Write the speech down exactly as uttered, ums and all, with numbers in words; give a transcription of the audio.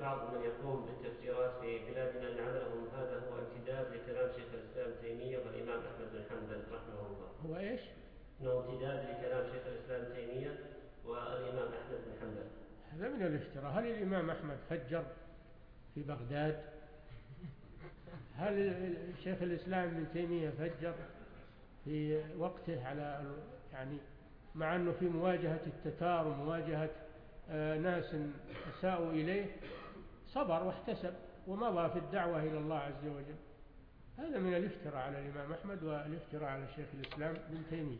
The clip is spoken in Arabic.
بعض من يقوم بالتفسيرات في بلادنا لعلهم هذا هو امتداد لكلام شيخ الإسلام ابن تيمية والإمام أحمد بن حنبل رحمه الله. هو إيش؟ إنه امتداد لكلام شيخ الإسلام ابن تيمية والإمام أحمد بن حنبل. هذا من الافتراء. هل الإمام أحمد فجر في بغداد؟ هل شيخ الإسلام ابن تيمية فجر في وقته على يعني مع أنه في مواجهة التتار ومواجهة ناس أساءوا إليه صبر واحتسب ومضى في الدعوة إلى الله عز وجل؟ هذا من الافتراء على الإمام أحمد والافتراء على شيخ الإسلام ابن تيمية.